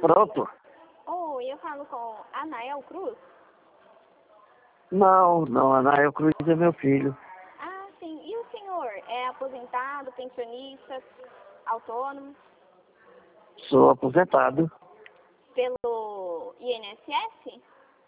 Pronto? Oi, eu falo com Anael Cruz? Não, Anael Cruz é meu filho. Ah, sim. E o senhor é aposentado, pensionista, autônomo? Sou aposentado. Pelo INSS?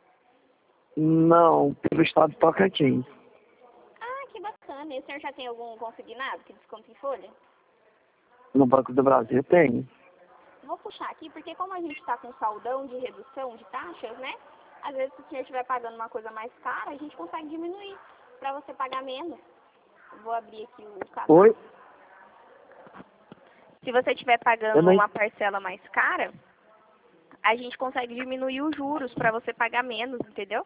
Não, pelo estado de Tocantins. Ah, que bacana. E o senhor já tem algum consignado que desconta em folha? No Banco do Brasil tem. Vou puxar aqui, porque como a gente está com saldão de redução de taxas, né? Às vezes, se o senhor estiver pagando uma coisa mais cara, a gente consegue diminuir para você pagar menos. Vou abrir aqui o cadastro. Oi? Se você estiver pagando Eu não... uma parcela mais cara, a gente consegue diminuir os juros para você pagar menos, entendeu?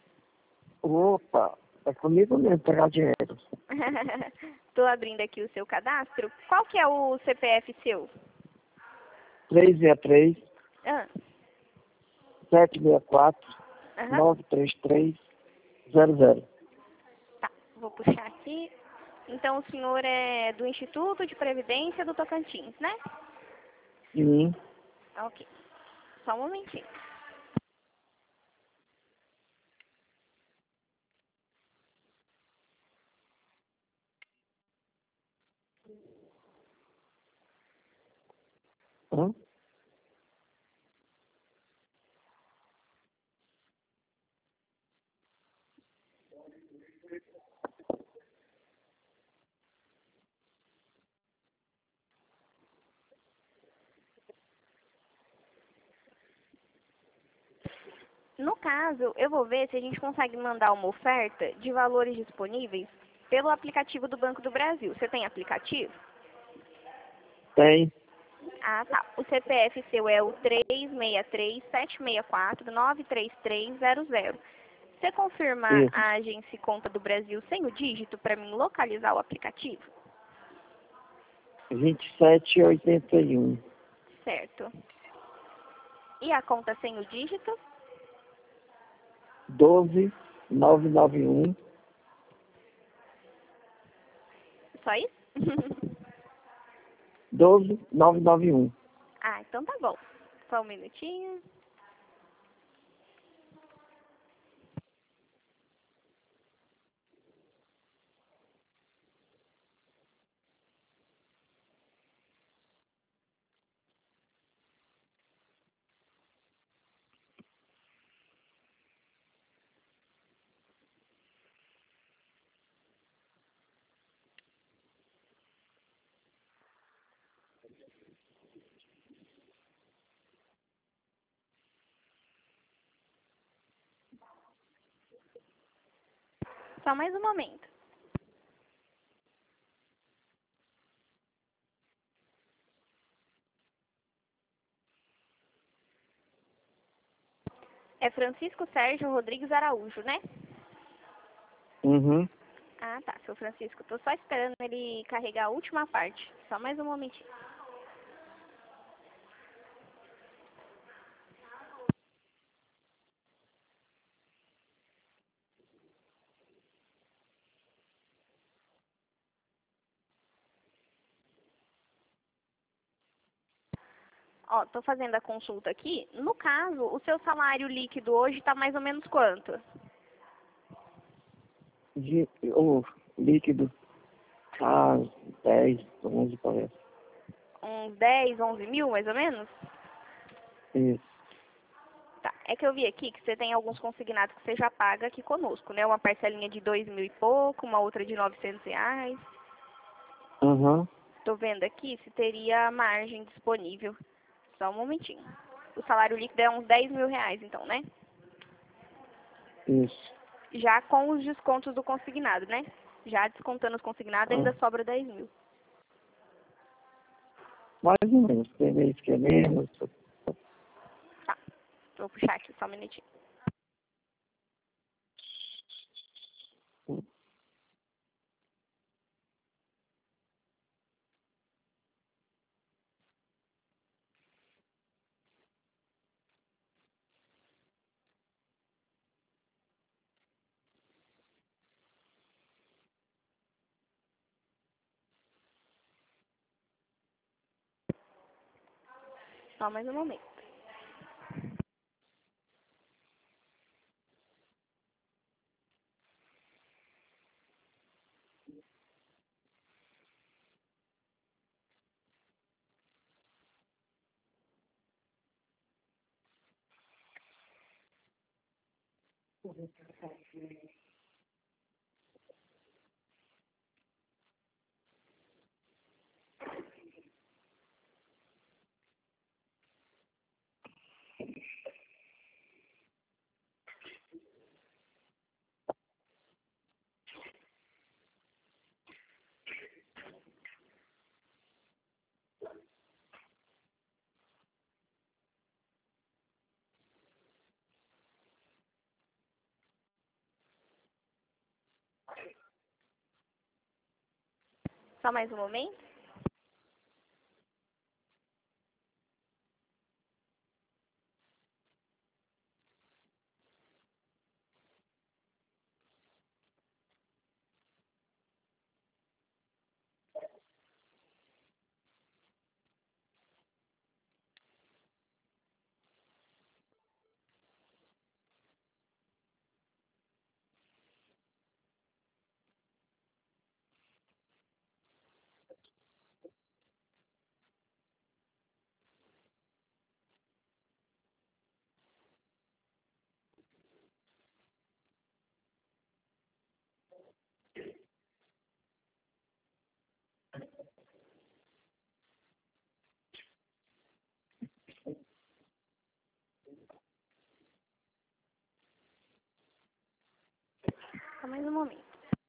Opa, é comigo mesmo pegar dinheiro. Tô abrindo aqui o seu cadastro. Qual que é o CPF seu? 363 Ah, 764 aham. 93300. Tá, vou puxar aqui. Então, o senhor é do Instituto de Previdência do Tocantins, né? Sim. Ok. Só um momentinho. Hã? No caso, eu vou ver se a gente consegue mandar uma oferta de valores disponíveis pelo aplicativo do Banco do Brasil. Você tem aplicativo? Tem. Ah, tá. O CPF seu é o 363-764-93300. Você confirma Isso. a agência e conta do Brasil sem o dígito para mim localizar o aplicativo? 2781. Certo. E a conta sem o dígito? 12991. Só isso? 12991. Ah, então tá bom. Só um minutinho. Só mais um momento. É Francisco Sérgio Rodrigues Araújo, né? Uhum. Ah, tá. Seu Francisco, tô só esperando ele carregar a última parte. Só mais um momentinho. Ó, tô fazendo a consulta aqui. No caso, o seu salário líquido hoje tá mais ou menos quanto? O líquido. Ah, 10, 11 parece. Uns 10, 11 mil, mais ou menos? Isso. Tá. É que eu vi aqui que você tem alguns consignados que você já paga aqui conosco, né? Uma parcelinha de 2 mil e pouco, uma outra de R$ 900. Uhum. Tô vendo aqui se teria margem disponível. Só um momentinho. O salário líquido é uns R$ 10.000, então, né? Isso. Já com os descontos do consignado, né? Já descontando os consignados, ainda Ah, sobra 10 mil. mais ou menos. Tem mês que é menos. Tá. Vou puxar aqui só um minutinho. Só mais um momento. Só mais um momento. Só mais um momento.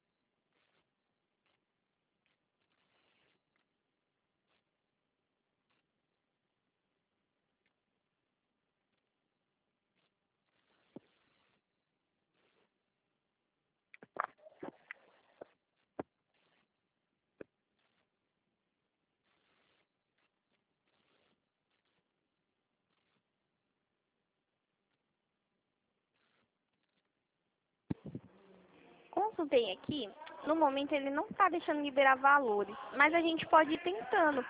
Consultei aqui, no momento ele não está deixando liberar valores, mas a gente pode ir tentando,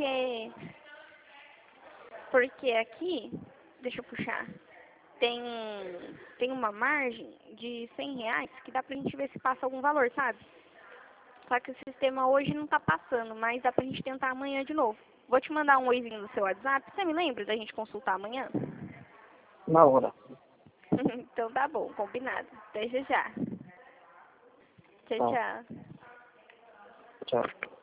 porque aqui, deixa eu puxar, tem, tem uma margem de R$ 100 que dá pra gente ver se passa algum valor, sabe? Só que o sistema hoje não tá passando, mas dá pra gente tentar amanhã de novo. Vou te mandar um oizinho no seu WhatsApp, você me lembra da gente consultar amanhã? Na hora. Então tá bom, combinado. Até já já. Tchau, Tá. tchau. Tchau.